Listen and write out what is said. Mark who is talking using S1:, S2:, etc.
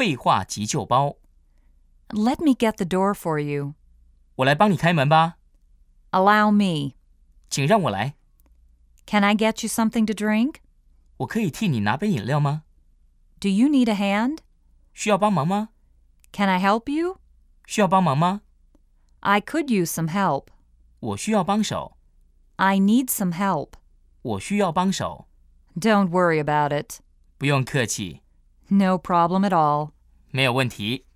S1: 绘画急救包。
S2: Let me get the door for you.
S1: 我来帮你开门吧。
S2: Allow me.
S1: 请让我来。
S2: Can I get you something to drink?
S1: 我可以替你拿杯饮料吗？
S2: Do you need a hand?
S1: 需要帮忙吗？
S2: Can I help you?
S1: 需要帮忙吗？
S2: I could use some help.
S1: 我需要帮手。
S2: I need some help.
S1: 我需要帮手。
S2: Don't worry about it.
S1: 不用客气。
S2: No problem at all.
S1: 没有问题。